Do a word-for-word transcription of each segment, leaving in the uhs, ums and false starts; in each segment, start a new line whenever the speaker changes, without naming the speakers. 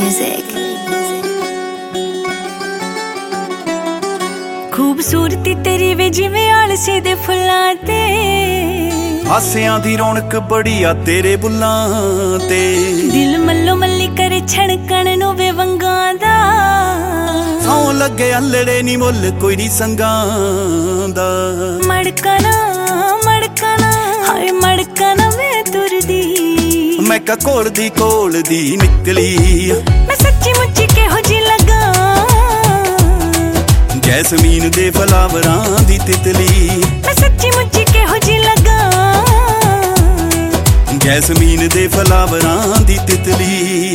music. खूबसूरती तेरी वे जिवें आलसी दे फुल्लां ते,
हासियां दी रौनक बड़ी आ तेरे बुल्लां ते,
दिल मल्लो मल्ली करे छड़कण नूं वे वंगां दा,
सौं लगे अल्लड़े नी मुल कोई नी संगां दा।
मड़कना मड़कना हाय मड़कना मैं तुरदी,
मैं का कोल दी कोल दी निकली,
मैं सच्ची मुच्ची किहो जी लगा,
जैसमीन दे फलावरां दी तितली,
मैं सच्ची मुच्ची किहो जी लगा,
जैसमीन दे फलावरां दी तितली।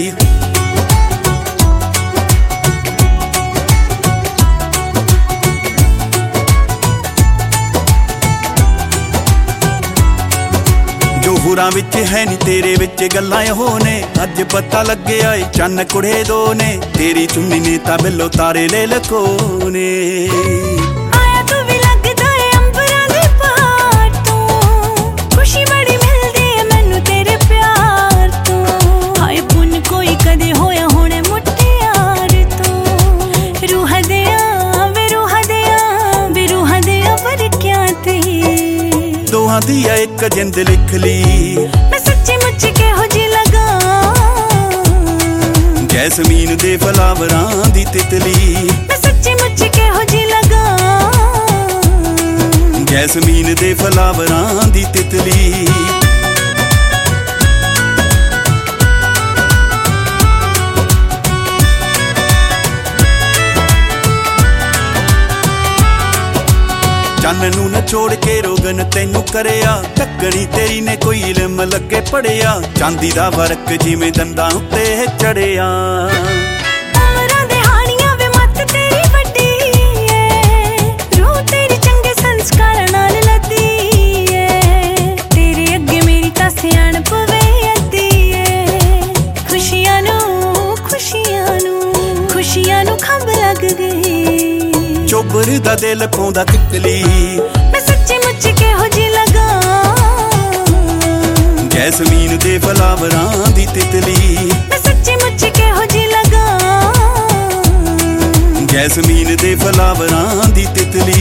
जोहरां विच है नी तेरे विच गल्लां हो ने, अज पता लगे आए चन्न कुड़े दो ने, तेरी चुन्नी ने तां बिल्लो तारे ले लकोने।
आया तू भी लगदा है अंबरां दे पहाड़ तों, खुशी बड़ी मिलदी है मैनू तेरे प्यार तों, हाय पुन कोई कदे होया होणे मुटियार तों, रूह दिया वे रूह दिया वे रूह दिया वरक्यां ते,
दोहां दी एक जिंद लिख ली,
मैं सच्ची मुच्ची किहो जी लगा,
जैसमीन दे फलावरां दी तितली,
मैं सच्ची मुच्ची किहो जी लगा,
जैसमीन दे फलावरां दी तितली। चन्न नूं नचोड़ के रोगन तैनू करिया, ढक्कनी तेरी ने कोई इल्म लगे पढ़िया, चांदी दा फर्क जिवें दंदां उत्ते चढ़िया।
उमरां दे हाणियां वे मत तेरी वड्डी ऐ, रूह तेरी चंगे संस्कारां नाल लदी ऐ, तेरे अगे मेरी तां सियाणप वे अद्दी ऐ, खुशियां नूं खुशियां नूं खुशियां नूं खंभ लग गई,
चोबर दा दिल पौंदा तितली,
मैं सच्ची मुच्ची किहो जी लगा,
जैसमीन दे फलावरां दी तितली,
मैं सच्ची मुच्ची किहो जी लगा,
जैसमीन दे फलावरां दी तितली।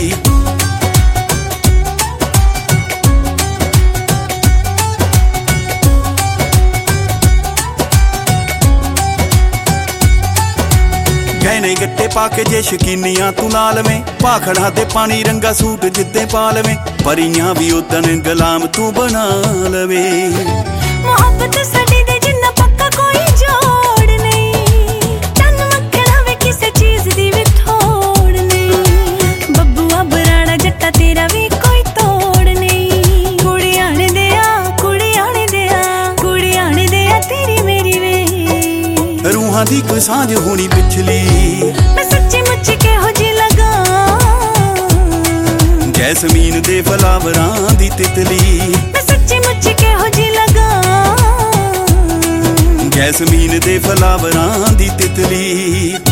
गहने गट्टे पाके जे शकीनियां तू नाल में, भाखड़ा दे पानी रंगा सूट जिद्दे पाल में, परियां भी उदन गुलाम तू बना लवे।
मोहब्बत साडी दे जिन्ना पक्का कोई जोड़ नहीं, चन्न मक्खना वे किसे चीज दी भी थोड़ नहीं, बब्बुआ बराड़ा जट्टा तेरा भी कोई तोड़ नहीं, कुड़ी आने दिया कुड़ी आने दिया कुड़ी आने दिया तेरी मेरी वे,
रूहां दी कोई सांझ होनी पिछली,
मैं सच्ची मुच्ची किहो जी लगा,
जैसमीन दे फलावरां दी तितली,
मैं सच्ची मुच्ची किहो जी लगा,
जैसमीन दे फलावरां दी तितली।